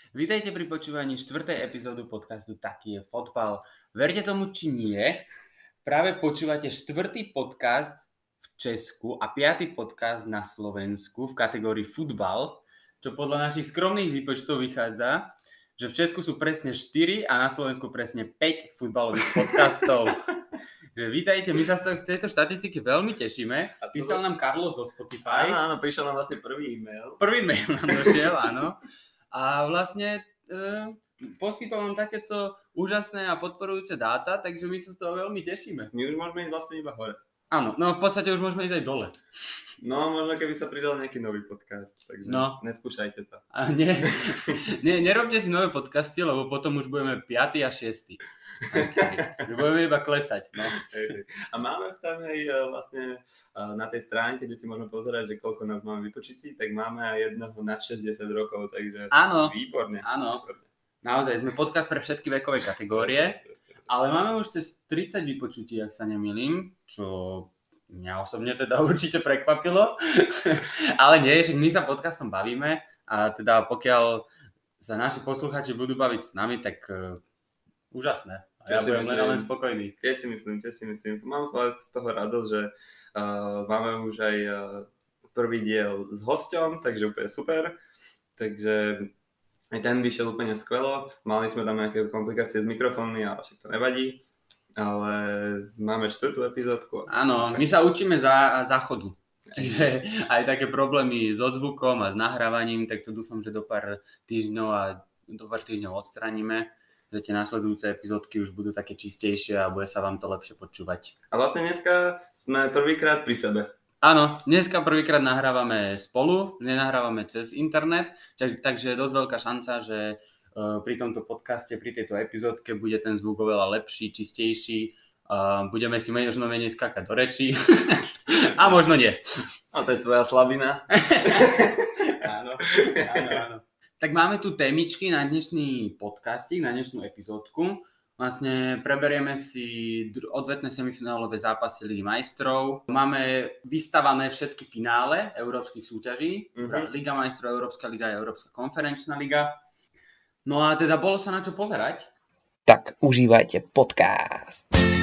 Vítajte pri počúvaní 4. epizódu podcastu Taký je fotbal. Verte tomu, či nie, práve počúvate 4. podcast v Česku a 5. podcast na Slovensku v kategórii futbal, čo podľa našich skromných výpočtov vychádza, že v Česku sú presne 4 a na Slovensku presne 5 futbalových podcastov. Vítajte, my sa z tejto štatistiky veľmi tešíme. Písal nám Carlos zo Spotify. Áno, prišiel nám vlastne prvý e-mail. Prvý e-mail nám došiel, áno. A vlastne poskytol nám takéto úžasné a podporujúce dáta, takže my sa z toho veľmi tešíme. My už môžeme ísť vlastne iba hore. Áno, no v podstate už môžeme ísť aj dole. No, možno keby sa pridal nejaký nový podcast, takže neskúšajte to. A nerobte si nové podcasty, lebo potom už budeme 5. a 6. Okay. Budeme iba klesať, no. A máme tam aj vlastne na tej stránke, kde si môžeme pozerať, že koľko nás máme vypočutí, tak máme aj jedného nad 60 rokov, takže áno, výborne. Áno, naozaj sme podcast pre všetky vekové kategórie, ale máme už cez 30 vypočutí, ak sa nemýlim, čo mňa osobne teda určite prekvapilo, ale nie, že my sa podcastom bavíme a teda pokiaľ sa naši poslucháči budú baviť s nami, tak úžasné. A ja budem len spokojný. Ja si myslím. Mám z toho radosť, že máme už aj prvý diel s hosťom, takže úplne super. Takže aj ten vyšiel úplne skvelo. Mali sme tam nejaké komplikácie s mikrofónmi, ale však to nevadí. Ale máme 4. epizódku. Áno, my sa učíme záchodu. Čiže aj také problémy so zvukom a s nahrávaním, tak to dúfam, že do pár týždňov odstraníme, že tie následujúce epizódky už budú také čistejšie a bude sa vám to lepšie počúvať. A vlastne dneska sme prvýkrát pri sebe. Áno, dneska prvýkrát nahrávame spolu, nenahrávame cez internet, takže je dosť veľká šanca, že pri tomto podcaste, pri tejto epizódke bude ten zvuk oveľa lepší, čistejší, budeme si možno menej skákať do rečí a možno nie. A to je tvoja slabina. Áno. Tak máme tu témičky na dnešný podcastík, na dnešnú epizódku. Vlastne preberieme si odvetné semifinálové zápasy Ligy majstrov. Máme vystavané všetky finále európskych súťaží. Liga majstrov, Európska liga a Európska konferenčná liga. No a teda bolo sa na čo pozerať. Tak užívajte podcast.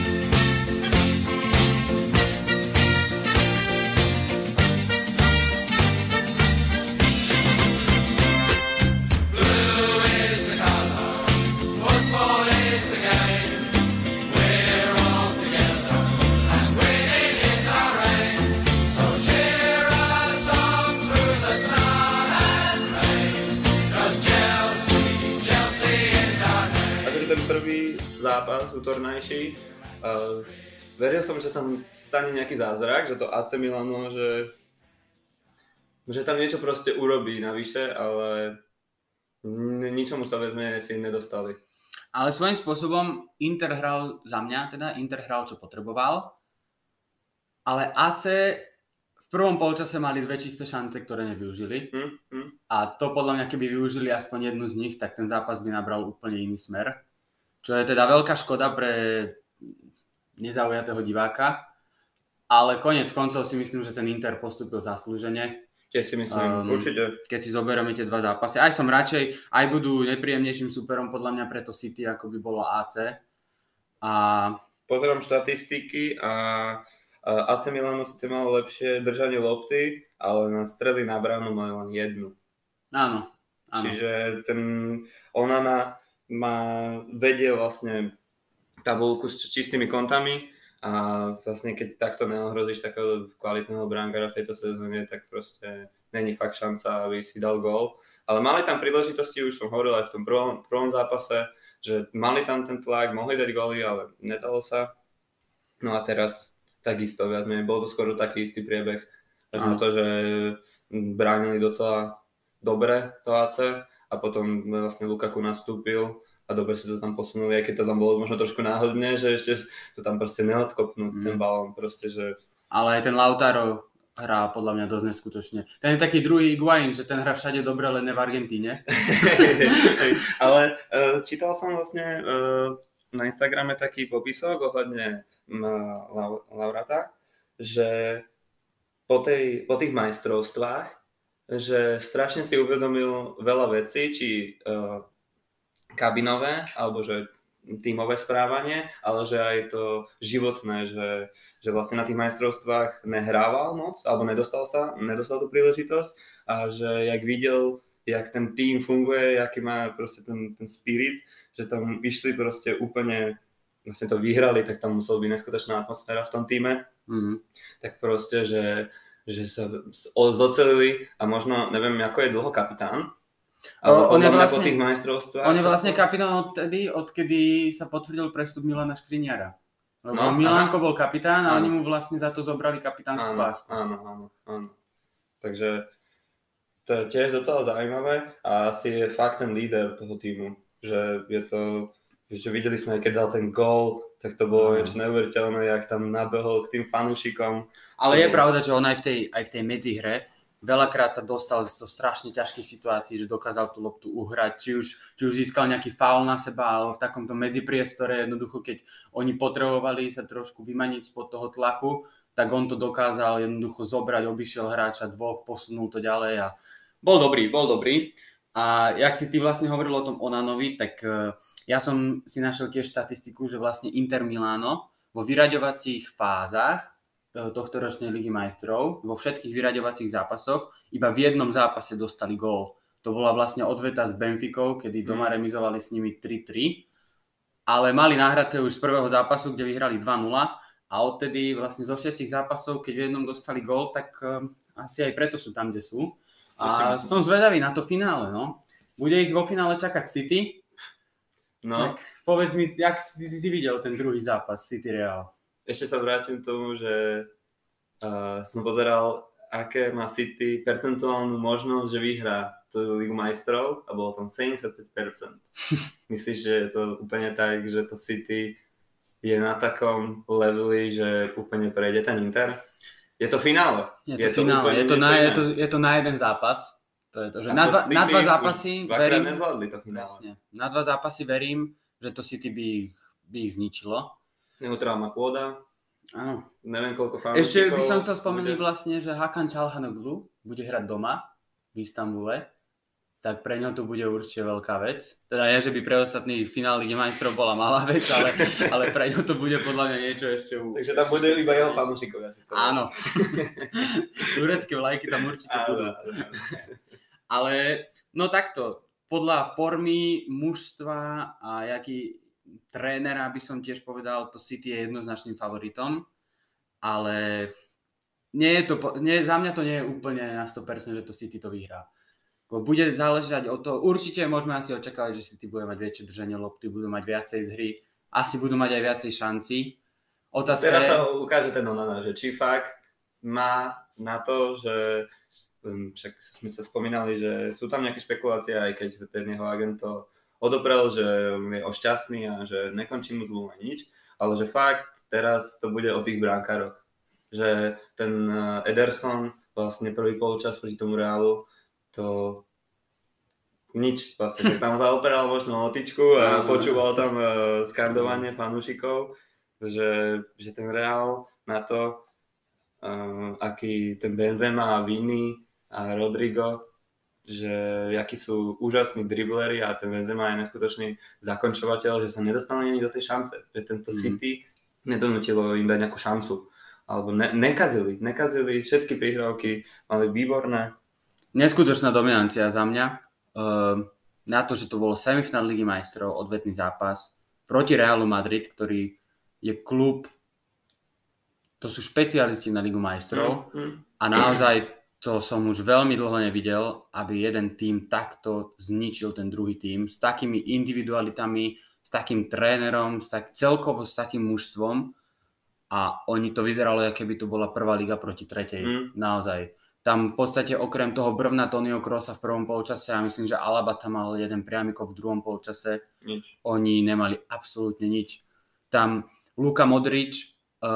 Prvý zápas útornajší. Veril som, že tam stane nejaký zázrak, že to AC Milano, že tam niečo proste urobí navyše, ale ničomu sa vezme si nedostali. Ale svojím spôsobom Inter hral za mňa, teda Inter hral čo potreboval, ale AC v prvom polčase mali 2 čisté šance, ktoré nevyužili. A to podľa mňa, keby využili aspoň jednu z nich, tak ten zápas by nabral úplne iný smer. Čo je teda veľká škoda pre nezaujatého diváka, ale koniec koncov si myslím, že ten Inter postúpil zaslúžene. Tiež si myslím, určite. Keď si zoberieme tie 2 zápasy, aj som radšej, aj budú nepríjemnejším súperom podľa mňa pre to City, ako by bolo AC. Pozerám štatistiky a AC Milano síce malo lepšie držanie lopty, ale na strely na bránu majú len 1. Áno. Čiže ten Onana vedie vlastne tabuľku s čistými kontami a vlastne keď takto neohrozíš takého kvalitného brankára v tejto sezóne, tak proste není fakt šanca, aby si dal gól. Ale mali tam príležitosti, už som hovoril aj v tom prvom zápase, že mali tam ten tlak, mohli dať góly, ale nedalo sa. No a teraz takisto viac menej, bol to skoro taký istý priebeh. Až na to, že bránili docela dobre to AC, a potom vlastne Lukaku nastúpil a dobre si to tam posunuli, aj keď to tam bolo možno trošku náhodne, že ešte to tam proste neodkopnú ten balón, proste, že... Ale aj ten Lautaro hrá podľa mňa dosť neskutočne. Ten je taký druhý Higuaín, že ten hrá všade dobre, len ne v Argentíne. Ale čítal som vlastne na Instagrame taký popisok ohľadne Laurata, že po tých majstrovstvách že strašne si uvedomil veľa vecí, či kabinové, alebo že tímové správanie, ale že aj to životné, že vlastne na tých majstrovstvách nehrával moc, alebo nedostal tú príležitosť a že jak videl, jak ten tým funguje, aký má proste ten spirit, že tam išli proste úplne, vlastne to vyhrali, tak tam musela byť neskutočná atmosféra v tom týme. Tak proste, že sa zocelili a možno, neviem, ako je dlho kapitán, ale on je po tých majstrovstvách. On je vlastne kapitán odkedy sa potvrdil prestup Milana Škriniara. Lebo Milanko bol kapitán a oni mu vlastne za to zobrali kapitánsku pásku. Áno. Takže to je tiež docela zaujímavé a asi je fakt ten líder toho týmu. Že je to, že videli sme, keď dal ten gól, tak to bolo niečo neuveriteľné, jak tam nabehol k tým fanúšikom. Ale je pravda, že on aj v tej medzihre veľakrát sa dostal zo strašne ťažkých situácií, že dokázal tú loptu uhrať, či už získal nejaký faul na seba, alebo v takomto medzipriestore, jednoducho keď oni potrebovali sa trošku vymaniť spod toho tlaku, tak on to dokázal jednoducho zobrať, obišiel hráča dvoch, posunul to ďalej a bol dobrý. A jak si ty vlastne hovoril o tom Onanovi, tak ja som si našiel tiež štatistiku, že vlastne Inter Milano vo vyraďovacích fázach tohto ročnej Ligy majstrov, vo všetkých vyraďovacích zápasoch, iba v jednom zápase dostali gól. To bola vlastne odveta s Benficou, kedy doma remizovali s nimi 3-3, ale mali nahraté už z prvého zápasu, kde vyhrali 2-0 a odtedy vlastne zo 6 zápasov, keď v jednom dostali gól, tak asi aj preto sú tam, kde sú. A som zvedavý na to finále, no. Bude ich vo finále čakať City. No. Tak povedz mi, jak si ty videl ten druhý zápas City Real? Ešte sa vrátim k tomu, že som pozeral, aké má City percentuálnu možnosť, že vyhrá tú Ligu majstrov a bolo tam 75%. Myslíš, že je to úplne tak, že to City je na takom leveli, že úplne prejde ten Inter? Je to finále. Je to na jeden zápas. To je to, že na dva zápasy verím, to vlastne, na dva zápasy verím, že to City by ich zničilo. Neutrálna pôda. Áno. Neviem, koľko fanúšikov. Ešte by som chcel spomenúť vlastne, že Hakan Çalhanoğlu bude hrať doma v Istanbule, tak pre ňo to bude určite veľká vec. Teda nie, že by pre ostatných finál Ligy majstrov bola malá vec, ale pre ňo to bude podľa mňa niečo ešte... Takže tam bude iba jeho fanúšikovia. Áno. Turecké vlajky tam určite budú. Ale no takto, podľa formy mužstva a jaký trénera by som tiež povedal, to City je jednoznačným favoritom, ale za mňa to nie je úplne na 100%, že to City to vyhrá. Bude záležať o to, určite môžeme asi očakávať, že City bude mať väčšie držanie lopty, budú mať viacej z hry, asi budú mať aj viacej šancí. Teraz sa ukáže ten Onana, že či fakt má na to, že však sme sa spomínali, že sú tam nejaké špekulácie, aj keď ten jeho agent to odoprel, že je šťastný a že nekončí mu zmluva nič, ale že fakt teraz to bude o tých bránkaroch. Že ten Ederson vlastne prvý polčas proti tomu Reálu to nič vlastne, tam zaoperal možno lotičku a počúval tam skandovanie fanúšikov, že ten Reál na to, aký ten Benzema a Vini a Rodrigo, že akí sú úžasní dribleri a ten Benzema je neskutočný zakončovateľ, že sa nedostanú ani do tej šance. Že tento City nedonútilo im dať nejakú šancu. Alebo nekazili všetky prihrávky, mali výborné. Neskutočná dominancia za mňa. Na to, že to bolo semifinál Ligy majstrov, odvetný zápas proti Realu Madrid, ktorý je klub, to sú špecialisti na Ligu majstrov a naozaj to som už veľmi dlho nevidel, aby jeden tím takto zničil ten druhý tím s takými individualitami, s takým trénerom, celkovo s takým mužstvom a oni to vyzeralo, ako keby to bola prvá liga proti tretej. Naozaj. Tam v podstate okrem toho brvna Tonio Krosa v prvom polčase a myslím, že Alaba tam mal jeden priamikov v druhom polčase. Nič. Oni nemali absolútne nič. Tam Luka Modrič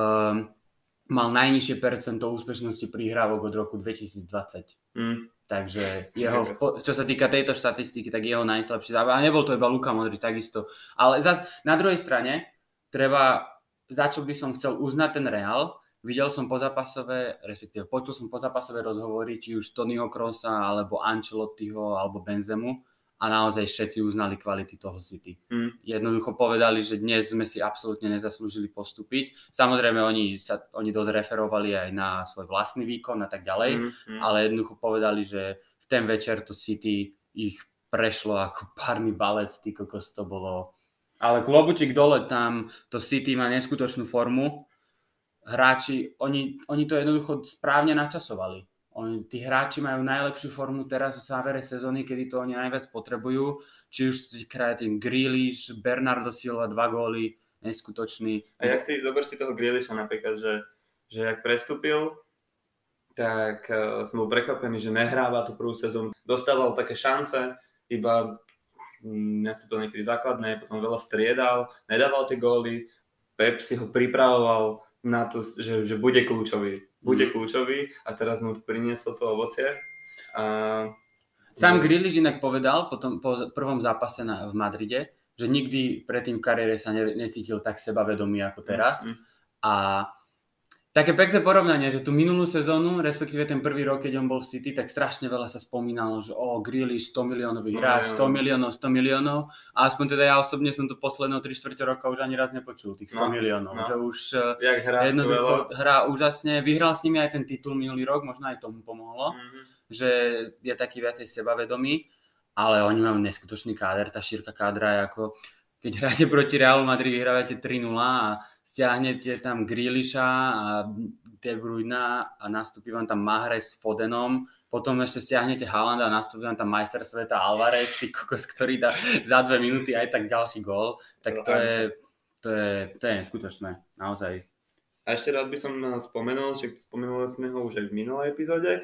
mal najnižšie percento úspešnosti prihrávok od roku 2020. Takže jeho, čo sa týka tejto štatistiky, tak jeho najslabší zápas. A nebol to iba Luka Modrič, takisto. Ale zase na druhej strane za čo by som chcel uznať ten Real, videl som pozápasové, respektíve počul som pozápasové rozhovory, či už Tonyho Krosa, alebo Ancelottiho, alebo Benzemu a naozaj všetci uznali kvality toho City. Jednoducho povedali, že dnes sme si absolútne nezaslúžili postúpiť. Samozrejme, oni dosť referovali aj na svoj vlastný výkon a tak ďalej, ale jednoducho povedali, že v ten večer to City ich prešlo ako párny balec, ty kokos, to bolo. Ale klobučík dole, tam to City má neskutočnú formu. Hráči, oni to jednoducho správne načasovali. Tí hráči majú najlepšiu formu teraz v závere sezóny, kedy to oni najviac potrebujú. Či už ten Grealish, Bernardo Silva, 2 góly, neskutočný. A zober si toho Grealisha napríklad, že jak prestúpil, tak som bol prekvapený, že nehráva tú prvú sezónu. Dostával také šance, iba nastúpil niekedy základné, potom veľa striedal, nedával tie góly. Pep si ho pripravoval na to, že bude kľúčový. Bude kľúčový a teraz mu to prinieslo to ovocie. Sám Grealish inak povedal po prvom zápase v Madride, že nikdy predtým v kariére sa necítil tak sebavedomý ako teraz. A také pekné porovnanie, že tú minulú sezónu, respektíve ten prvý rok, keď on bol v City, tak strašne veľa sa spomínalo, že Grealish 100 miliónový hráč, 100 miliónov a aspoň teda ja osobne som to posledného 3/4 roka už ani raz nepočul, tých 100 miliónov, že už jednoducho hrá úžasne, vyhral s nimi aj ten titul minulý rok, možno aj tomu pomohlo, že je taký viacej sebavedomý, ale oni majú neskutočný káder, tá šírka kádra je ako... Keď hráte proti Realu Madrid, vyhrávate 3-0 a stiahnete tam Grealisha a De Bruyna a nastúpi vám tam Mahrez s Fodenom, potom ešte stiahnete Haalanda a nastúpi vám tam majster sveta Alvarez, ty kokos, ktorý dá za 2 minúty aj tak ďalší gól, tak to je neskutočné, naozaj. A ešte rád by som spomenul, že spomenuli sme ho už aj v minulej epizóde,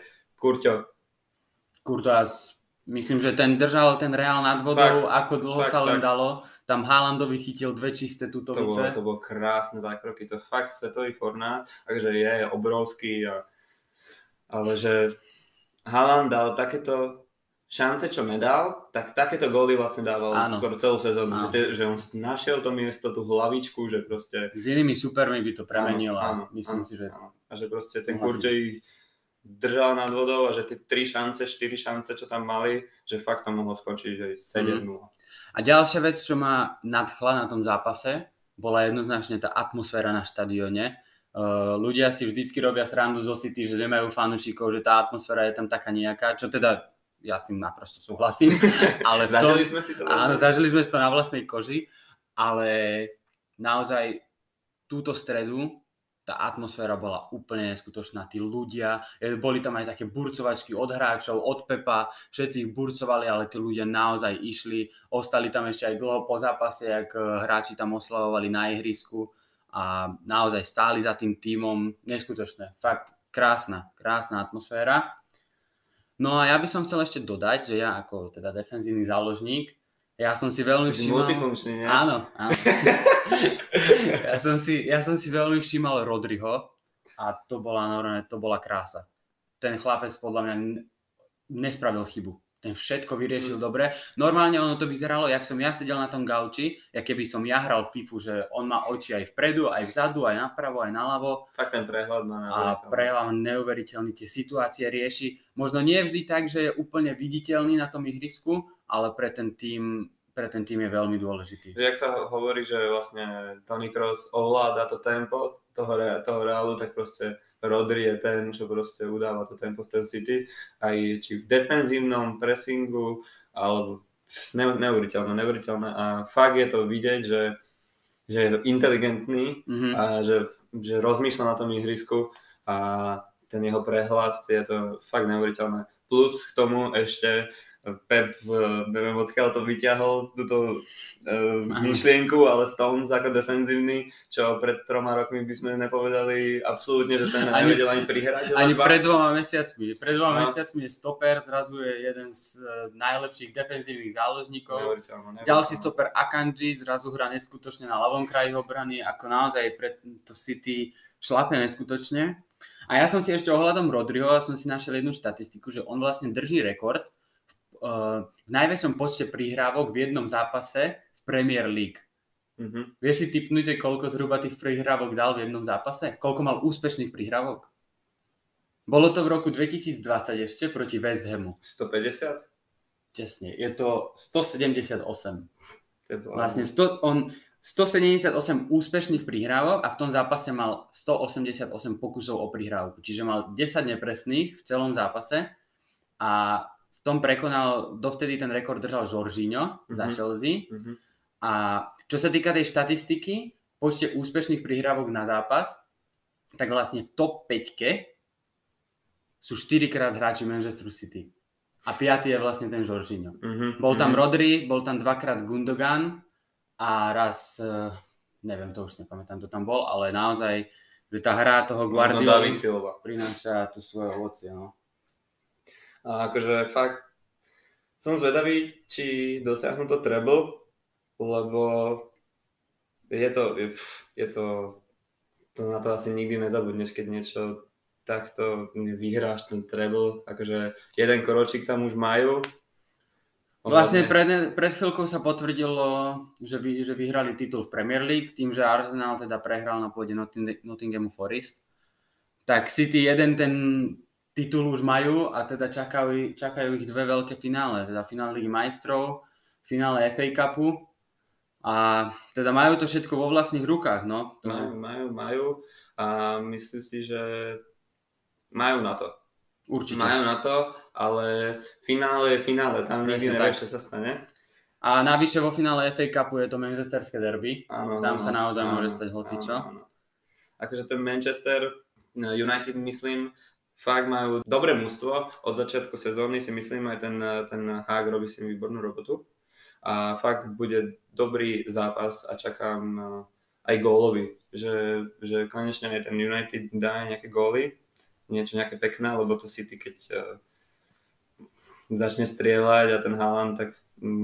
Courtois, myslím, že ten držal ten Real nad vodou, ako dlho sa len dalo. Tam Haalandovi chytil 2 čisté tutovice. To bolo krásne zákroky, to je fakt svetový formát, takže je obrovský, ale že Haaland dal takéto šance, čo nedal, tak takéto góly vlastne dával skoro celú sezónu, že on našiel to miesto, tú hlavičku, že proste... S inými supermi by to premenil a myslím si, že... A že proste ten Courtois ich držal nad vodou a že tie 4 šance, čo tam mali, že fakt to mohlo skončiť aj 7-0. A ďalšia vec, čo ma nadchla na tom zápase, bola jednoznačne tá atmosféra na štadióne. Ľudia si vždycky robia srandu zo City, že nemajú fanúšikov, že tá atmosféra je tam taká nejaká, čo teda ja s tým naprosto súhlasím. Ale zažili sme si to? Áno, zažili sme si to na vlastnej koži, ale naozaj túto stredu tá atmosféra bola úplne neskutočná. Tí ľudia, boli tam aj také burcovačky od hráčov, od Pepa, všetci ich burcovali, ale tí ľudia naozaj išli, ostali tam ešte aj dlho po zápase, jak hráči tam oslavovali na ihrisku a naozaj stáli za tým tímom. Neskutočné, fakt krásna atmosféra. No a ja by som chcel ešte dodať, že ja ako teda defenzívny záložník, ja som si veľmi všímal... Multifunkčný, nie? Áno. Ja som si veľmi všímal Rodriho a to bola krása. Ten chlapec podľa mňa nespravil chybu. Ten všetko vyriešil dobre. Normálne ono to vyzeralo, jak som ja sedel na tom gauči, jak keby som ja hral FIFU, že on má oči aj vpredu, aj vzadu, aj napravo, aj naľavo. Tak ten prehľad má neuveriteľný. A prehľad neuveriteľný, tie situácie rieši. Možno nie vždy tak, že je úplne viditeľný na tom ihrisku, ale pre ten tým je veľmi dôležitý. Jak sa hovorí, že vlastne Tony Kroos ovláda to tempo toho Realu, tak proste Rodri je ten, čo proste udáva to tempo v ten City. Aj či v defenzívnom pressingu, alebo neuveriteľné. A fakt je to vidieť, že je inteligentný a že rozmýšľa na tom ihrisku a ten jeho prehľad, je to fakt neuveriteľné. Plus k tomu ešte Pep, neviem odkiaľ to vyťahol, túto myšlienku, ale Stones ako defenzívny, čo pred 3 rokmi by sme nepovedali absolútne, že ten nevedel ani prihrať. Ani pred 2 mesiacmi. Pred 2 mesiacmi je stoper, zrazu je jeden z najlepších defenzívnych záložníkov. Ďalší stoper Akanji, zrazu hrá neskutočne na ľavom kraji obrany, ako naozaj pre to City šlape neskutočne. A ja som si ešte ohľadom Rodriho, som si našiel jednu štatistiku, že on vlastne drží rekord v najväčšom počte prihrávok v jednom zápase v Premier League. Vieš si tipnúť, koľko zhruba tých prihrávok dal v jednom zápase? Koľko mal úspešných prihrávok? Bolo to v roku 2020 ešte proti West Hamu. 150? Tesne, je to 178. Vlastne 178 úspešných prihrávok a v tom zápase mal 188 pokusov o prihrávku. Čiže mal 10 nepresných v celom zápase a v tom prekonal, dovtedy ten rekord držal Jorginho za Chelsea. A čo sa týka tej štatistiky, počte úspešných prihrávok na zápas, tak vlastne v top 5 sú 4-krát hráči Manchester City. A 5. je vlastne ten Jorginho. Bol tam Rodri, bol tam 2-krát Gundogan a raz, neviem, to už nepamätám, to tam bol, ale naozaj, že tá hra toho Guardiolu prináša to svoje ovocie. No. A akože fakt som zvedavý, či dosiahnu to treble, lebo je to na to asi nikdy nezabudneš, keď niečo takto vyhráš ten treble, akože jeden kročík tam už majú. Vlastne pred chvíľkou sa potvrdilo, že vyhrali titul v Premier League, tým, že Arsenal teda prehral na pôde Nottinghamu Forest. Tak City jeden ten titul už majú a teda čakajú ich dve veľké finále, teda finále Ligy majstrov, finále FA Cupu. A teda majú to všetko vo vlastných rukách, no. Majú a myslím si, že majú na to. Určite. Majú na to, ale finále je finále, tam nikdy nevieš, čo sa stane. A navyše vo finále FA Cupu je to manchesterské derby, tam sa naozaj môže stať hocičo. Akože ten Manchester United, myslím, fakt majú dobré mužstvo, od začiatku sezóny si myslím, aj ten Hák robí si výbornú robotu. A fakt bude dobrý zápas a čakám aj gólový, že konečne aj ten United dá nejaké góly, niečo nejaké pekné, lebo to City, keď začne strieľať a ten Haaland, tak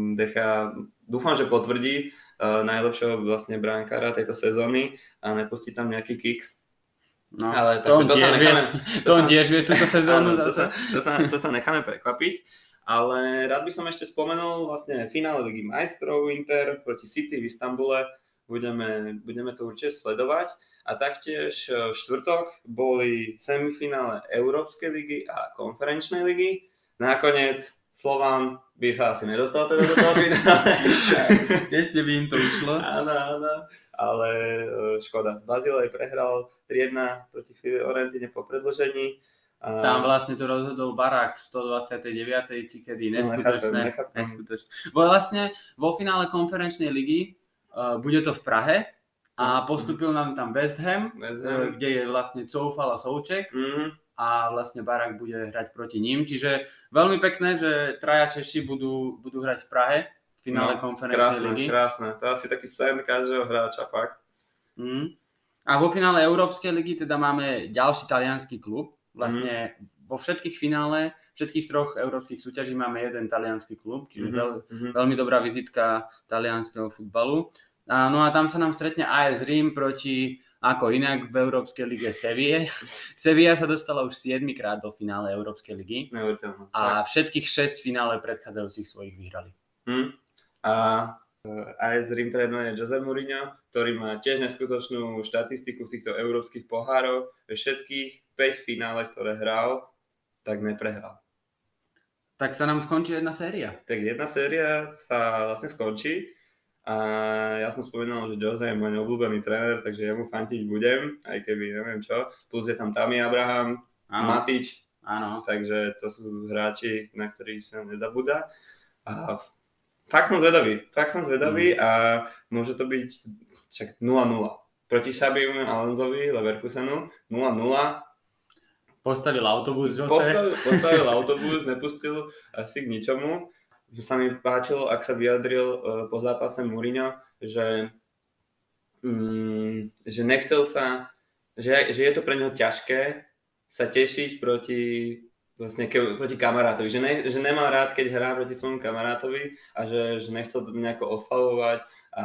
dúfam, že potvrdí najlepšieho vlastne bránkára tejto sezóny a nepustí tam nejaký kicks. No, ale to on tiež vie túto sezónu. To sa necháme prekvapiť. Ale rád by som ešte spomenul vlastne finále Ligy majstrov Inter proti City v Istanbule. Budeme to určite sledovať. A taktiež v štvrtok boli semifinále Európskej ligy a Konferenčnej ligy. Nakoniec Slovan by sa asi nedostal teda do toho finále. Ešte by im to išlo. Áno, ale škoda. Bazilej prehral 3-1 proti Fiorentine po predĺžení. Tam vlastne to rozhodol Barák v 129. či kedy, neskutočné. Vlastne vo finále konferenčnej ligy bude to v Prahe a postupil nám tam West Ham, kde je vlastne Coufal a Souček a vlastne Barák bude hrať proti ním, čiže veľmi pekné, že traja Češi budú hrať v Prahe v finále konferenčnej ligy. Krásne, to je asi taký sen každého hráča, fakt. A vo finále Európskej ligy teda máme ďalší taliansky klub. Vlastne vo všetkých finále, všetkých troch európskych súťaží máme jeden taliansky klub, čiže veľmi dobrá vizitka talianskeho futbalu. No a tam sa nám stretne AS Rím proti, ako inak v Európskej lige Sevilla. Sevilla sa dostala už 7-krát do finále Európskej ligy a všetkých 6 finále predchádzajúcich svojich vyhrali. A AS Rím trénuje Jose Mourinho, ktorý má tiež neskutočnú štatistiku v týchto európskych pohároch. Všetkých 5 finále, ktoré hral, tak neprehral. Tak sa nám skončí jedna séria. Tak jedna séria sa vlastne skončí a ja som spomínal, že Jose je môj obľúbený tréner, takže ja mu fantiť budem, aj keby neviem čo. Plus je tam Tammy Abraham, Matič, takže to sú hráči, na ktorých sa nezabúda. A Fakt som zvedavý a môže to byť však 0-0. Proti Xabimu Alonsovi, Leverkusenu, 0-0. Postavil autobus, Jose. Postavil autobus, nepustil asi k ničomu. Sa mi páčilo, ak sa vyjadril po zápase Mourinho, že nechcel sa, že je to pre neho ťažké sa tešiť proti kamarátovi, že nemá rád, keď hrá proti svojmu kamarátovi a že nechcel to nejako oslavovať a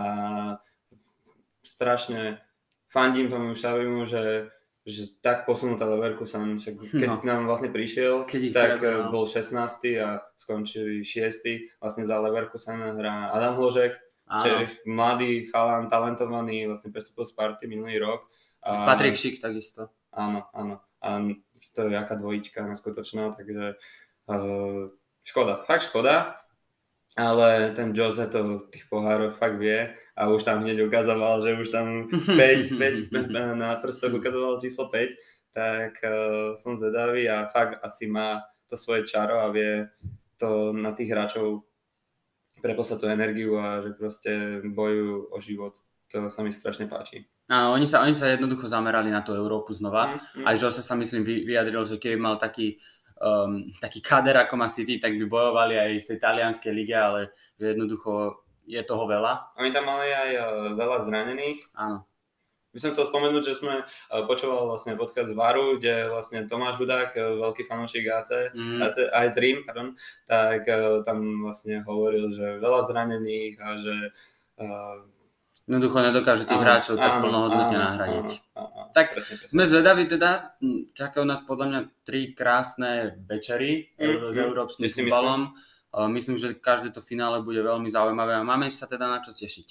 strašne fandím tomu Xabimu, že tak posunul Leverkusen, keď nám vlastne prišiel, tak bol 16. a skončili 6. Vlastne za Leverkusen hrá Adam Hložek, Čech, mladý chalan, talentovaný, vlastne prestúpil z Sparty minulý rok. Patrik Šik takisto. Áno. A to je jaká dvojička neskutočná, takže fakt škoda. Ale ten Jose to v tých pohároch fakt vie a už tam hneď ukazoval, že už tam 5 na prstoch ukazoval číslo 5, tak som zvedavý a fakt asi má to svoje čaro a vie to na tých hráčov preposlať tú energiu a že proste bojujú o život. To sa mi strašne páči. Áno, oni sa jednoducho zamerali na tú Európu znova. Aj Jose sa myslím vyjadril, že keby mal taký kader ako má City, tak by bojovali aj v tej talianskej lige, ale jednoducho je toho veľa. Oni tam mali aj veľa zranených. Áno. By som chcel spomenúť, že sme počúvali vlastne podcast z Varu, kde vlastne Tomáš Hudák, veľký fanúšik AC, aj z Rím, tak tam vlastne hovoril, že veľa zranených a že jednoducho nedokáže tých hráčov tak plnohodnotne nahradiť. Tak presne. Sme zvedaví teda, čakajú nás podľa mňa 3 krásne večery s európskym futbalom. Myslím, že každé to finále bude veľmi zaujímavé a máme sa teda na čo tešiť.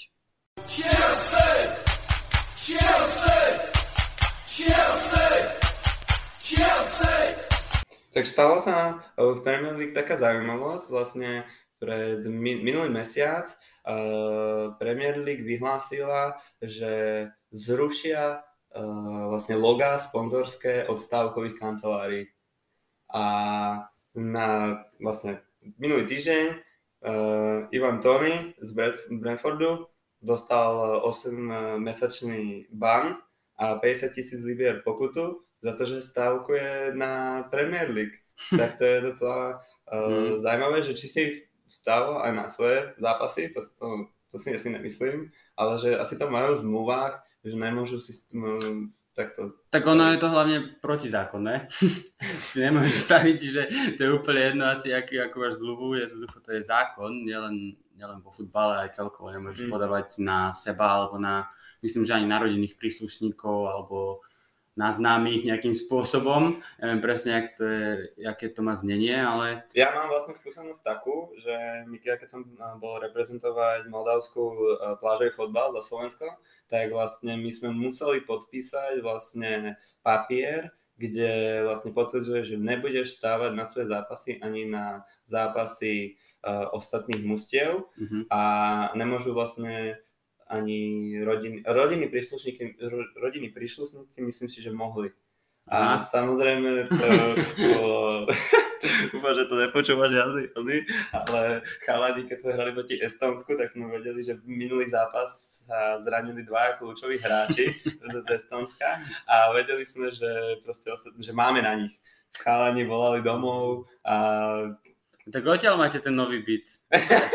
Chelsea! Tak stala sa v Premier League taká zaujímavosť, vlastne pred minulý mesiac Premier League vyhlásila, že zrušia vlastne logá sponzorské od stávkových kancelárií. A na vlastne minulý týždeň Ivan Toney z Brentfordu dostal 8-mesačný ban a 50,000 libier pokutu za to, že stávkuje na Premier League. Tak to je docela zaujímavé, že či si vstával aj na svoje zápasy, to si asi nemyslím, ale že asi to majú v zmluvách, že nemôžu si takto... Tak ono je to hlavne protizákonné. Si nemôžeš staviť, že to je úplne jedno asi, ako máš zmluvu, jednoducho to je zákon, nielen vo futbale, aj celkovo nemôžeš podávať na seba, alebo na, myslím, že ani na rodinných príslušníkov, alebo na známych nejakým spôsobom. Neviem presne, aké to má znenie, ale... Ja mám vlastne skúsenosť takú, že keď som bol reprezentovať moldavskú plážový fotbal za Slovensko, tak vlastne my sme museli podpísať vlastne papier, kde vlastne potvrdzuje, že nebudeš stávať na svoje zápasy ani na zápasy ostatných mužstiev a nemôžu vlastne ani rodinní príslušníci myslím si, že mohli. A samozrejme to bolo... Dúfam, že to nepočúva žiadny, ale chalani, keď sme hrali proti Estonsku, tak sme vedeli, že minulý zápas sa zranili 2 kľúčoví hráči z Estonska a vedeli sme, že proste že máme na nich. Chalani volali domov a... Tak odtiaľ máte ten nový byt.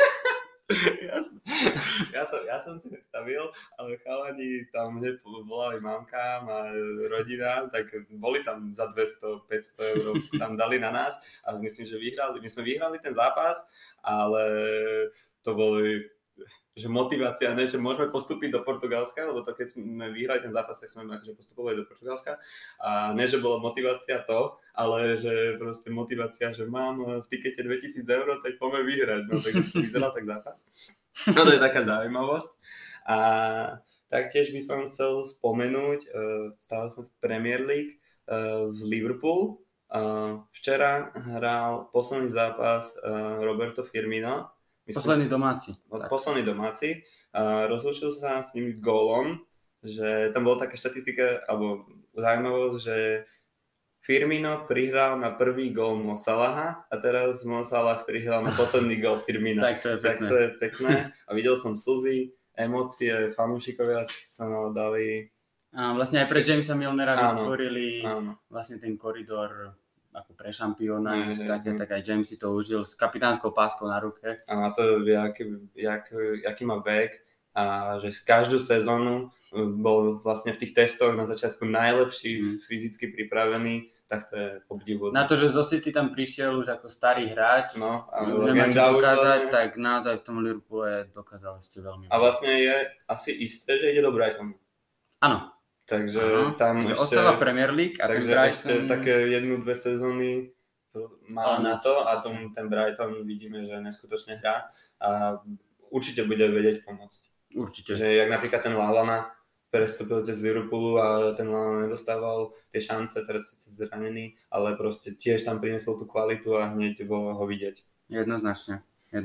Ja som si nestavil, ale chalani tam hneď volali mamkám a rodina, tak boli tam za 200-500 eur, tam dali na nás a myslím, že my sme vyhrali ten zápas, ale to boli, že motivácia, ne, že môžeme postúpiť do Portugalska, lebo to keď sme vyhrali ten zápas, tak sme akože postupovali do Portugalska a ne, že bola motivácia to, ale že proste motivácia, že mám v tikete 2000 eur, tak poďme vyhrať, no takže to vyzeral tak zápas. No to je taká zaujímavosť. A taktiež by som chcel spomenúť, stále sme v Premier League v Liverpool. Včera hral posledný zápas Roberto Firmino. Posledný domáci. Posledný domáci. Rozlúčil sa s ním gólom, že tam bola taká štatistika, alebo zaujímavosť, že Firmino prihral na prvý gól Mo Salaha a teraz Mo Salah prihral na posledný gól Firmina. Tak to je pekné. A videl som slzy, emócie, fanúšikovia sa dali... Vlastne aj pre Jamesa Milnera vytvorili vlastne ten koridor ako pre šampióna, tak aj James si to užil s kapitánskou páskou na ruke. A to vie, aký má vek a že každú sezónu bol vlastne v tých testoch na začiatku najlepší, fyzicky pripravený, tak to je obdivuhodné. Na to, že zo City tam prišiel už ako starý hráč, nemá čo dokázať, tak naozaj v tom Liverpoole dokázal ešte veľmi. A vlastne je asi isté, že ide do Brightonu. Áno. Takže tam ešte... Ostáva v Premier League a takže ten Brighton... ešte také 1-2 sezóny má na to a ten Brighton vidíme, že neskutočne hrá a určite bude vedieť pomôcť. Určite. Že jak napríklad ten Lallana prestúpil cez Liverpoolu a ten Lallana nedostával tie šance, teraz je zranený, ale proste tiež tam priniesol tú kvalitu a hneď bolo ho vidieť. Jednoznačne.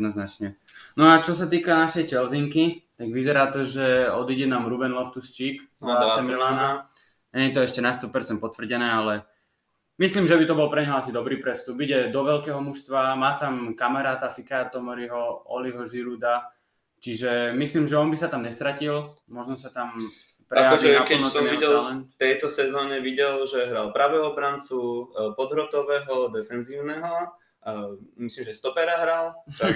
No a čo sa týka našej Chelseanky, tak vyzerá to, že odíde nám Ruben Loftus-Cheek do AC Milana. Nie je to ešte na 100% potvrdené, ale myslím, že by to bol pre neho asi dobrý prestup. Ide do veľkého mužstva, má tam kamaráta Fikayo Tomoriho, Oliho Žiruda, čiže myslím, že on by sa tam nestratil, možno sa tam prejaví akože keď som videl talent. V tejto sezóne že hral pravého obrancu, podhrotového, defenzívneho, myslím, že stopera hral,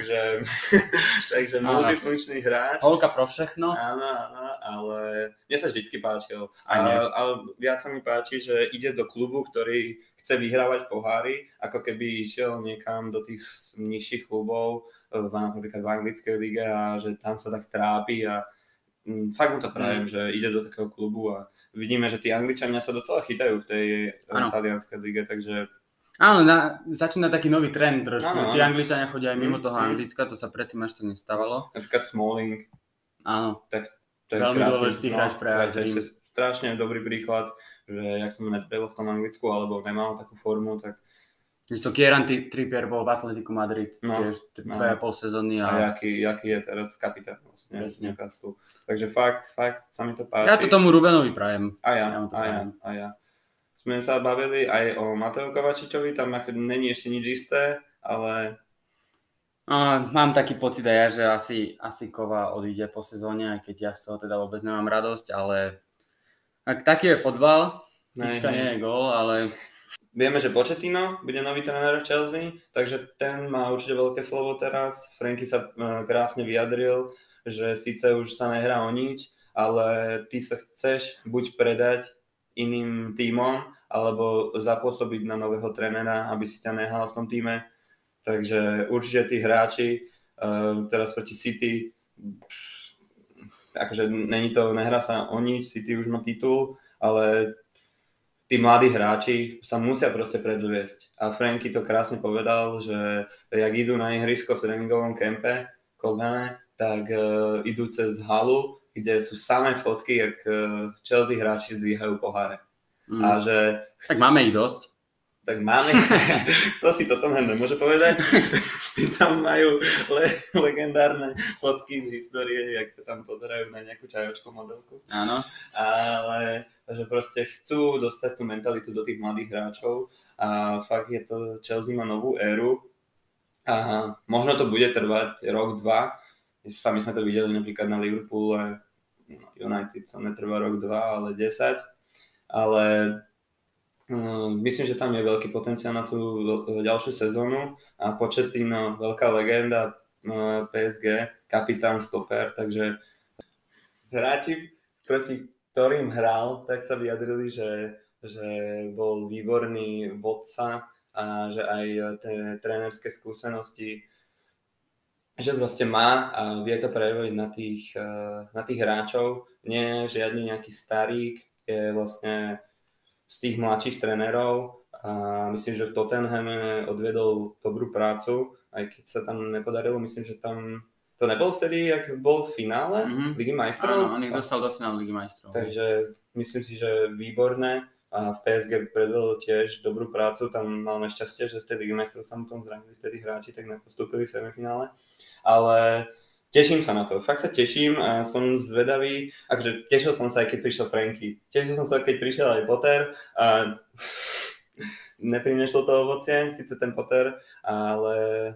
takže multifunkčný hráč. Holka pro všechno. Áno, ale mne sa vždycky páčil. Ale viac sa mi páči, že ide do klubu, ktorý chce vyhrávať poháry, ako keby išiel niekam do tých nižších klubov, napríklad v anglickej lige a že tam sa tak trápi a fakt mu to prajem, že ide do takého klubu a vidíme, že tí Angličania sa docela chytajú v tej talianskej lige, takže áno, začína taký nový trend trošku. Tí Angličania chodia aj mimo toho Anglicka, to sa predtým až tak nestávalo. Napríklad Smalling. Áno. Tak to je veľmi dôležitý hráč pre AS Rím. Strašne dobrý príklad, že jak som netrelo v tom Anglicku, alebo nemal takú formu, tak... Že to Kieran Trippier bol v Atletiku Madrid, tiež 2,5 sezóny. A jaký je teraz kapitán vlastne v Newcastle. Takže fakt sa mi to páči. Ja to tomu Rubenovi prajem. A ja. Sme sa bavili aj o Mateu Kovačičovi, tam není ešte nič isté, ale... Mám taký pocit aj ja, že asi Kova odíde po sezóne, aj keď ja z toho teda vôbec nemám radosť, ale taký je fotbal, tyčka nie je gól, ale... Vieme, že Pochettino bude nový tréner v Chelsea, takže ten má určite veľké slovo teraz. Franky sa krásne vyjadril, že síce už sa nehrá o nič, ale ty sa chceš buď predať iným tímom, alebo zapôsobiť na nového trénera, aby si ťa nehal v tom tíme. Takže určite tí hráči teraz proti City, akože nehrá sa o nič, City už má titul, ale tí mladí hráči sa musia proste predviesť. A Franky to krásne povedal, že jak idú na ihrisko v tréningovom kempe Kogane, tak idú cez halu, kde sú samé fotky, jak Chelsea hráči zdvíhajú poháre. A že... Tak máme ich dosť. Tak máme, to si toto nemôže povedať. Tam majú legendárne fotky z histórie, jak sa tam pozerajú na nejakú čajočku modelku. Áno. Ale že proste chcú dostať tú mentalitu do tých mladých hráčov a fakt je to, Chelsea má novú éru a možno to bude trvať rok, 2. Sami sme to videli napríklad na Liverpoole, United to netrvá rok, 2, ale 10. Ale myslím, že tam je veľký potenciál na tú ďalšiu sezónu a Pochettino, veľká legenda PSG, kapitán, stoper, takže hráči, proti ktorým hral, tak sa vyjadrili, že bol výborný vodca a že aj tie trénerské skúsenosti, že proste má a vie to prejaviť na tých hráčov. Nie je žiadny nejaký starík, je vlastne z tých mladších trénerov a myslím, že v Tottenhame odviedol dobrú prácu, aj keď sa tam nepodarilo, myslím, že tam to nebol vtedy, jak bol v finále Ligy majstrov? Áno, on ich dostal do finále Ligy majstrov. Takže myslím si, že výborné a v PSG predvedol tiež dobrú prácu, tam mal nešťastie, že v tej Ligy majstrov sa mu tam zranili vtedy hráči, tak nepostúpili v semifinále, ale teším sa na to, fakt sa teším a som zvedavý, akože tešil som sa aj keď prišiel Franky, tešil som sa keď prišiel aj Potter a neprineslo to ovocie, síce ten Potter, ale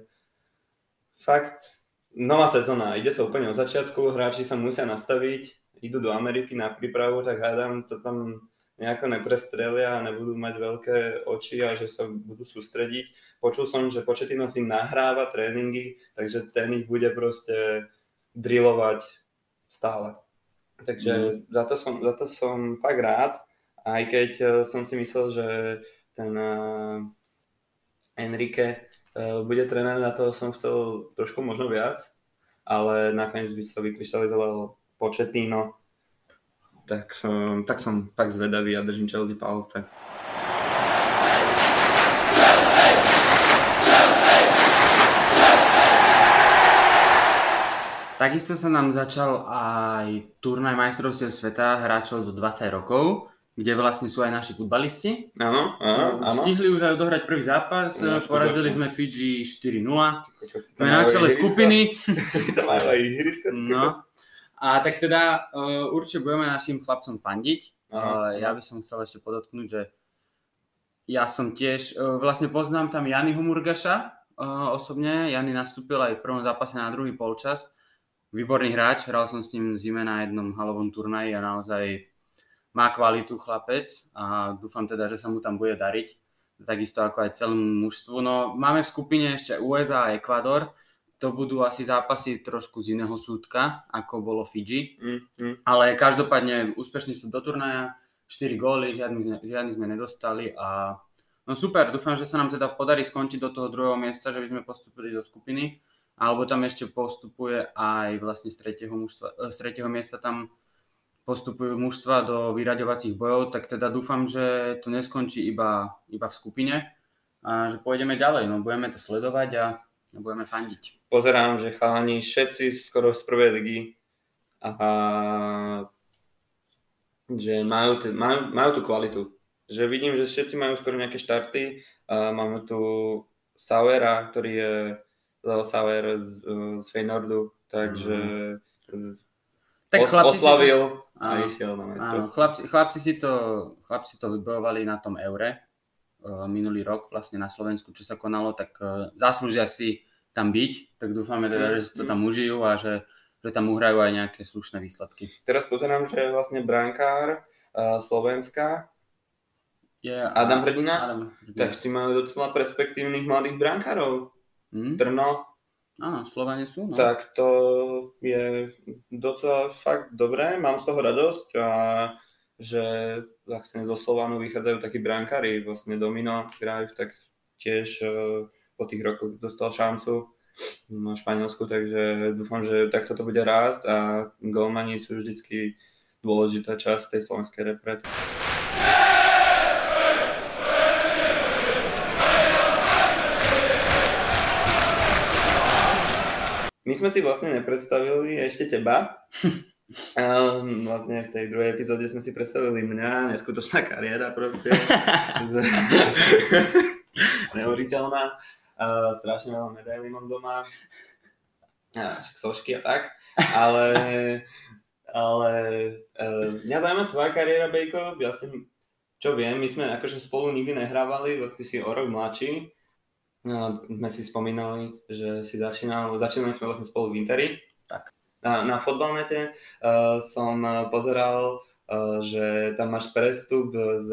fakt nová sezóna, ide sa úplne od začiatku, hráči sa musia nastaviť, idú do Ameriky na prípravu, tak hádam to tam nejako neprestrelia a nebudú mať veľké oči a že sa budú sústrediť. Počul som, že Pochettino si nahráva tréningy, takže ten ich bude proste drillovať stále. Takže za to som fakt rád, aj keď som si myslel, že ten Enrique bude tréner, na toho som chcel trošku možno viac, ale nakoniec by sa vykryštalizoval Pochettino, tak som fakt zvedavý a držím Chelsea palce. Takisto sa nám začal aj turnaj majstrovstiev sveta hráčov do 20 rokov, kde vlastne sú aj naši futbalisti. Áno. Stihli už aj odohrať prvý zápas, No, porazili skutočne. sme Fidži 4-0. Sme Na čele skupiny. To majú aj ihrisko. No. A tak teda určite budeme našim chlapcom fandiť. Ja by som chcel ešte podotknúť, že ja som tiež, vlastne poznám tam Janiho Murgaša osobne. Jani nastúpil aj v prvom zápase na druhý polčas. Výborný hráč, hral som s ním v zime na jednom halovom turnaji a naozaj má kvalitu chlapec a dúfam teda, že sa mu tam bude dariť. Takisto ako aj celému mužstvu. No, máme v skupine ešte USA a Ekvador. To budú asi zápasy trošku z iného súdka, ako bolo Fidži. Ale každopádne úspešný vstup do turnaja, 4 góly, žiadny sme nedostali a no super, dúfam, že sa nám teda podarí skončiť do toho druhého miesta, že by sme postupili do skupiny, alebo tam ešte postupuje aj vlastne z tretieho miesta tam postupujú mužstva do vyraďovacích bojov, tak teda dúfam, že to neskončí iba v skupine a že pôjdeme ďalej, no budeme to sledovať a budeme fandiť. Pozerám, že chalani všetci skoro z prvej ligy a že majú tú kvalitu. Že vidím, že všetci majú skoro nejaké štarty. Máme tu Sauera, ktorý je Leo Sauer z Feyenoordu, takže tak oslavil a išiel na majstrovstvo. Chlapci si to vybojovali na tom Eure minulý rok vlastne na Slovensku, čo sa konalo, tak zaslúžia si tam byť, tak dúfame teda, že si to tam užijú a že tam uhrajú aj nejaké slušné výsledky. Teraz pozerám, že vlastne brankár Slovenska je Adam Hrdina, tak tí majú docela perspektívnych mladých brankárov. Trno. Áno, Slovane sú. No. Tak to je docela fakt dobré, mám z toho radosť a že vlastne zo Slovanu vychádzajú takí brankári, vlastne Domino hrajú, tak tiež po tých rokoch dostal šancu na Španielsku, takže dúfam, že takto to bude rásť a golmani sú vždycky dôležitá časť tej slovenskej repre. My sme si vlastne nepredstavili ešte teba. Vlastne v tej druhej epizóde sme si predstavili mňa, neskutočná kariéra proste. Neuveriteľná. Strašne veľa medailí mám doma. Však sošky a tak. Ale mňa zaujíma tvoja kariéra, Bejko. Ja si, čo viem, my sme akože spolu nikdy nehrávali, vlastne si o rok mladší. Sme si spomínali, že si začínali sme vlastne spolu v Interi. Tak. Na Fotbalnete som pozeral, že tam máš prestup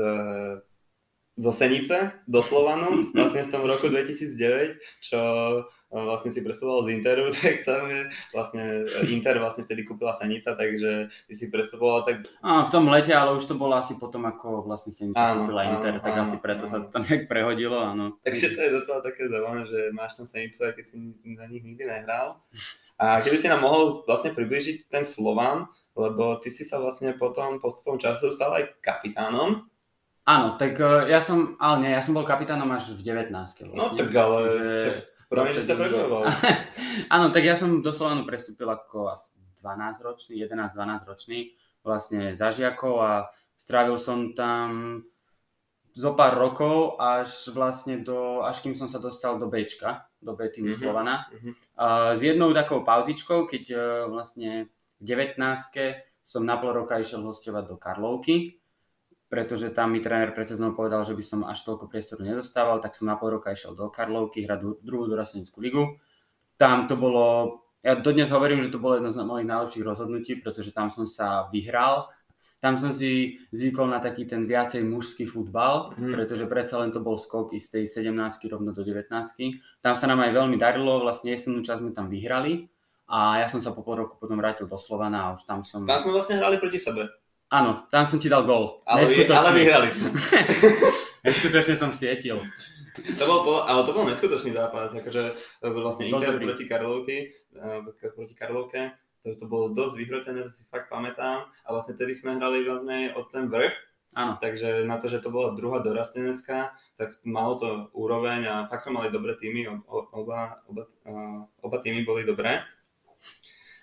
zo Senice do Slovanu, vlastne v tom roku 2009, čo vlastne si prestupoval z Interu, tak tam je vlastne Inter vlastne vtedy kúpila Senica, takže ty si prestupoval tak... V tom lete, ale už to bolo asi potom, ako vlastne Senica kúpila Inter, tak asi preto sa to tam nejak prehodilo, áno. Takže to je docela také zaujímavé, že máš tam Senicu, aj keď si za nich nikdy nehral. A keby si nám mohol vlastne priblížiť ten Slovan, lebo ty si sa vlastne potom postupom času stal aj kapitánom. Áno, tak ja som bol kapitánom až v 19. vlastne. No tak ale... Že sa pregoval. Áno, tak ja som do Slovanu prestúpil ako 12-ročný, 11-12 ročný, vlastne za žiakov a strávil som tam zo pár rokov až kým som sa dostal do Bčka, do B týmu Slovana. S jednou takou pauzičkou, keď vlastne v 19-ke som na pol roka išiel hosťovať do Karlovky, pretože tam mi tréner pred sezónou povedal, že by som až toľko priestoru nedostával, tak som na pol roka išiel do Karlovky hrať druhú dorasteneckú ligu. Tam to bolo, ja dodnes hovorím, že to bolo jedno z mojich najlepších rozhodnutí, pretože tam som sa vyhral. Tam som si zvykol na taký ten viacej mužský futbal, pretože predsa len to bol skok z tej 17-ky rovno do 19-ky. Tam sa nám aj veľmi darilo, vlastne jesennú časť sme tam vyhrali a ja som sa po pol roku potom vrátil do Slovana a už tam som... Tam sme vlastne hrali proti sebe. Áno, tam som ti dal gól. Ale vyhrali sme. Neskutočne som svietil. Ale to bol neskutočný zápas, akože vlastne Inter proti Karlovke. To bolo dosť vyhrotené, to si fakt pamätám. A vlastne tedy sme hrali vlastne od ten vrch. Áno. Takže na to, že to bola druhá dorastenecká, tak malo to úroveň a fakt sme mali dobré týmy. Oba týmy boli dobré.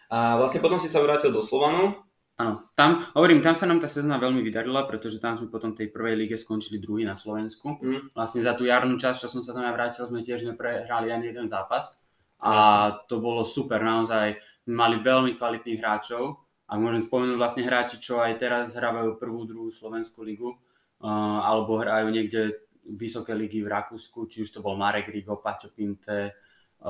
A vlastne potom si sa vrátil do Slovanu. Áno, tam sa nám tá sezóna veľmi vydarila, pretože tam sme potom tej prvej lige skončili druhý na Slovensku. Vlastne za tú jarnú časť, čo som sa tam ja vrátil, sme tiež neprehrali ani jeden zápas. A to bolo super, naozaj. Mali veľmi kvalitných hráčov. Ak môžem spomenúť vlastne hráči, čo aj teraz hrávajú prvú, druhú slovenskú ligu, alebo hrajú niekde vysoké ligy v Rakúsku, či už to bol Marek Rigo, Paťo Pinte,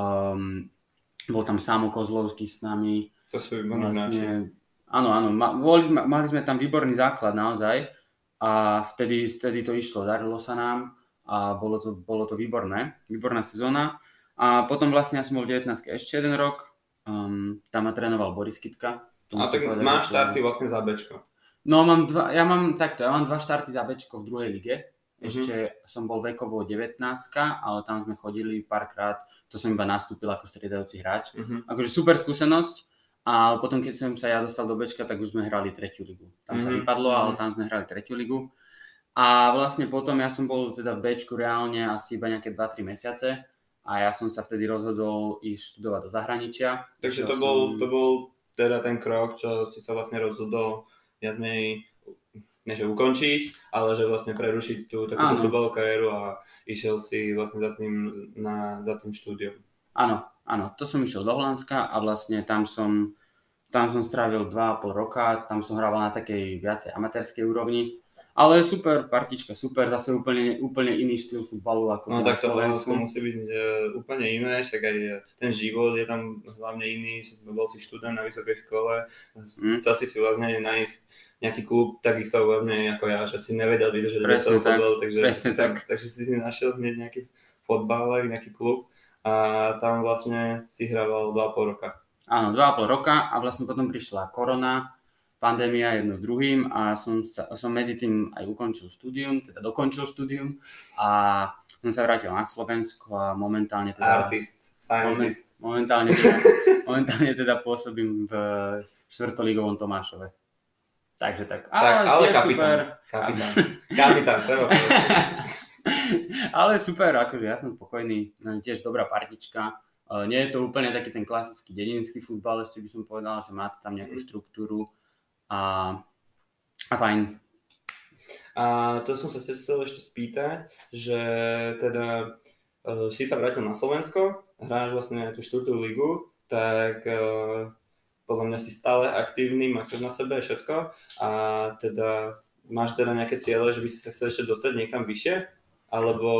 bol tam Samo Kozlovský s nami. To sú výborní hráči. Áno, mali sme tam výborný základ naozaj a vtedy to išlo, darilo sa nám a bolo to výborná sezóna. A potom vlastne ja som bol v 19 ešte jeden rok, tam ma trénoval Boris Kytka. A tak máš štarty vlastne za Bčko. No ja mám dva štarty za Bčko v druhej lige. Ešte som bol vekovo 19, ale tam sme chodili párkrát, to som iba nastúpil ako striedajúci hráč. Akože super skúsenosť. A potom, keď som sa ja dostal do Bčka, tak už sme hrali tretiu ligu. Tam sa vypadlo, ale tam sme hrali tretiu ligu. A vlastne potom ja som bol teda v Bčku reálne asi iba nejaké 2-3 mesiace a ja som sa vtedy rozhodol ísť študovať do zahraničia. Takže to bol teda ten krok, čo si sa vlastne rozhodol viac menej, než ukončiť, ale že vlastne prerušiť tú takú futbalovú kariéru a išiel si vlastne za tým štúdiom. Áno, to som išiel do Holandska a vlastne tam som strávil 2,5 roka, tam som hrával na takej viacej amatérskej úrovni, ale super partička, super, zase úplne iný štýl futbalu ako no tak to musí byť úplne iné, však aj ten život je tam hlavne iný, bol si študent na vysokej škole, chcel si vlastne nájsť nejaký klub takisto vlastne ako ja, že si nevedel vydržať bez futbalu, takže si našiel hneď nejaký fotbalek, nejaký klub. A tam vlastne si hrával 2,5 roka. Áno, 2,5 roka a vlastne potom prišla korona, pandémia jedno s druhým a som medzi tým aj dokončil štúdium a som sa vrátil na Slovensko a momentálne teda... Scientist. Momentálne teda pôsobím v štvrtoligovom Tomášove. Takže tak. Ale kapitán, treba povedať. Ale super, akože ja som spokojný, tiež dobrá partička. Nie je to úplne taký ten klasický dedinský futbal, ešte by som povedal, že máte tam nejakú štruktúru a fajn. A to som sa chcel ešte spýtať, že teda si sa vrátil na Slovensko, hráš vlastne tú štvrtú ligu, tak podľa mňa si stále aktívny, máš na sebe všetko a teda máš teda nejaké ciele, že by si sa chcel ešte dostať niekam vyššie? Alebo...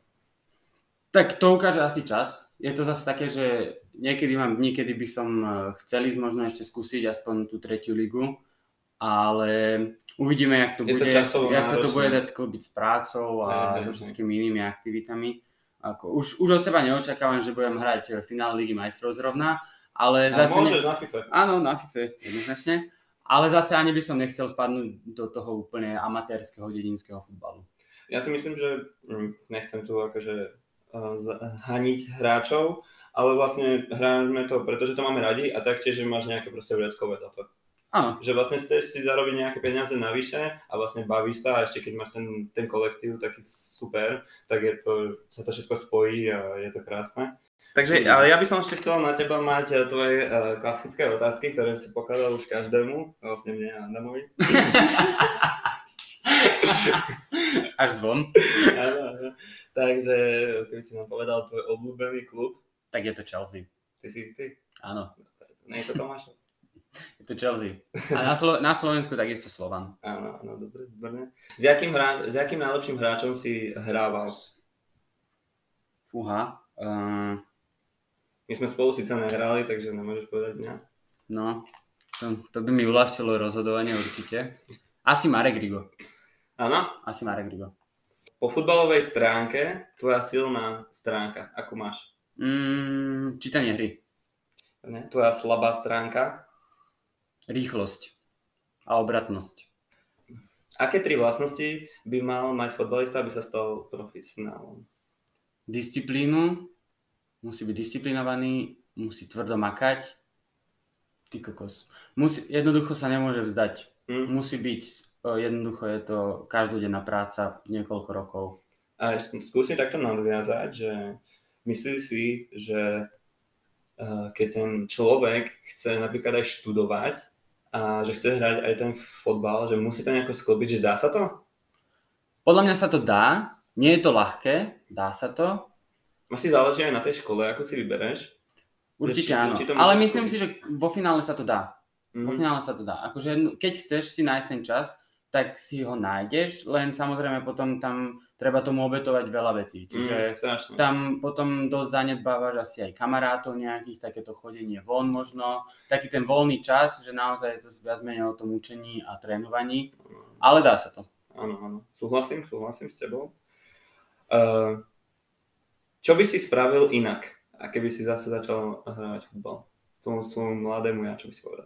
Tak to ukáže asi čas. Je to zase také, že niekedy mám dní, kedy by som chcel ísť možno ešte skúsiť aspoň tú tretiu ligu, ale uvidíme, jak to bude, jak sa to bude dať sklbiť s prácou a so všetkými inými aktivitami. Už od seba neočakávam, že budem hrať finále Ligy majstrov zrovna, ale zase... Môžeš na FIFA. Áno, na FIFA, jednoznačne. Ale zase ani by som nechcel spadnúť do toho úplne amatérskeho dedinského futbalu. Ja si myslím, že nechcem tu akože haniť hráčov, ale vlastne hráme to, pretože to máme radi a taktiež, že máš nejaké proste vreckové za to. Áno. Že vlastne chceš si zarobiť nejaké peniaze navyše a vlastne bavíš sa a ešte keď máš ten kolektív taký super, tak sa to všetko spojí a je to krásne. Takže ale ja by som ešte chcel na teba mať tvoje klasické otázky, ktoré si pokladal už každému, vlastne mne a Adamovi. Až dvom. Áno. Takže keby si nám povedal tvoj obľúbený klub. Tak je to Chelsea. Ty si istý? Áno. Nie je to Tomáš? Je to Chelsea. A na Slovensku takisto Slovan. Áno, dobre, výborné. S jakým najlepším hráčom si hrával? Fúha. My sme spolu síce nehrali, takže nemôžeš povedať mňa. No, to by mi uľahčilo rozhodovanie určite. Asi Marek Rigo. Áno? Asi Marek Rigo. Po futbalovej stránke, tvoja silná stránka, ako máš? Čítanie hry. Ne? Tvoja slabá stránka? Rýchlosť a obratnosť. Aké 3 vlastnosti by mal mať futbalista, aby sa stal profesionálom? Disciplínu, musí byť disciplinovaný, musí tvrdo makať. Ty kokos. Jednoducho sa nemôže vzdať. Musí byť, jednoducho je to každodenná práca niekoľko rokov. A skúsim takto nadviazať, že myslíš si, že keď ten človek chce napríklad aj študovať a že chce hrať aj ten fotbal, že musí to nejako sklobiť, že dá sa to? Podľa mňa sa to dá, nie je to ľahké, dá sa to. Asi záleží aj na tej škole, ako si vybereš. Určite Či- áno, či to ale môžeš myslím skúsiť. si, že vo finále sa to dá. Vo Mhm. finále sa to dá. Akože keď chceš si nájsť ten čas, tak si ho nájdeš, len samozrejme potom tam treba tomu obetovať veľa vecí. Čiže Strašne. tam potom dosť zanedbávaš asi aj kamarátov nejakých, takéto chodenie von možno, taký ten voľný čas, že naozaj je to viac menej o tom učení a trénovaní, ale dá sa to. Áno. Súhlasím s tebou. Čo by si spravil inak, a keby si zase začal hrávať futbal? Tomu svojmu mladému ja, čo by si povedal?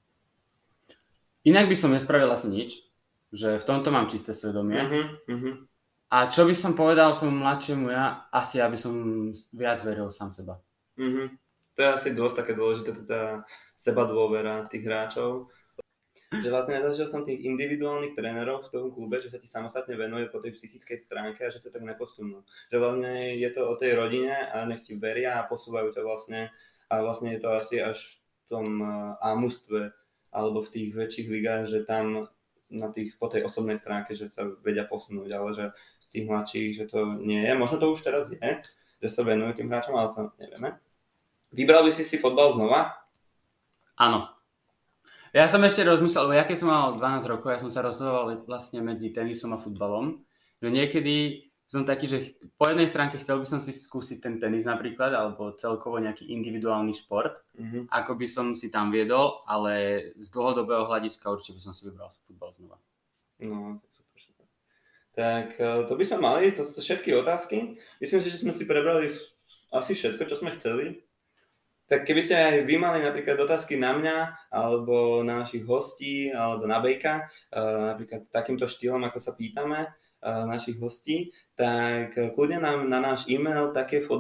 Inak by som nespravil asi nič, že v tomto mám čisté svedomie. Mhm. A čo by som povedal svojmu mladšiemu ja, asi aby som viac veril sám seba. To je asi dosť také dôležité, tá seba dôvera tých hráčov. Že vlastne nezažil som tých individuálnych trénerov v tom klube, že sa ti samostatne venuje po tej psychickej stránke a že to tak neposunú. Že vlastne je to o tej rodine a nech ti veria a posúvajú ťa vlastne. A vlastne je to asi až v tom ámustve alebo v tých väčších ligách, že tam po tej osobnej stránke, že sa vedia posunúť, ale že z tých mladších, že to nie je. Možno to už teraz je, že sa venujú tým hráčom, ale to nevieme. Vybral by si fotbal znova? Áno. Ja som ešte rozmýšľal, lebo ja keď som mal 12 rokov, ja som sa rozhodoval vlastne medzi tenisom a futbalom. Že niekedy som taký, že po jednej stránke chcel by som si skúsiť ten tenis napríklad, alebo celkovo nejaký individuálny šport, ako by som si tam viedol, ale z dlhodobého hľadiska určite by som si vybral futbal znova. No, super. Tak to by sme mali, to sú všetky otázky. Myslím si, že sme si prebrali asi všetko, čo sme chceli. Tak keby ste aj vy mali napríklad otázky na mňa, alebo na našich hostí, alebo na Bejka, napríklad takýmto štýlom, ako sa pýtame našich hostí, tak kľudne nám na náš e-mail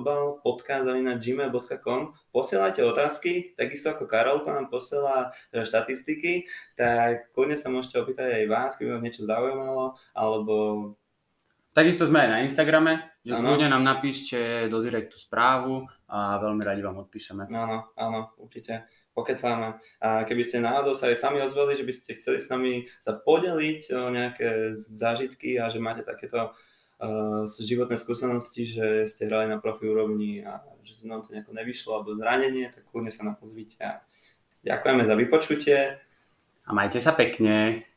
takefotbal@gmail.com posielajte otázky, takisto ako Karolko nám posiela štatistiky, tak kľudne sa môžete opýtať aj vás, keby vás niečo zaujímalo, alebo... Takisto sme aj na Instagrame, že kľudne nám napíšte do direktu správu a veľmi radi vám odpíšeme. Áno, určite pokecáme. A keby ste náhodou sa aj sami ozvali, že by ste chceli s nami sa podeliť o nejaké zážitky a že máte takéto životné skúsenosti, že ste hrali na profi úrovni a že sa nám to nejako nevyšlo alebo zranenie, tak kľudne sa nám pozvíte. Ďakujeme za vypočutie. A majte sa pekne.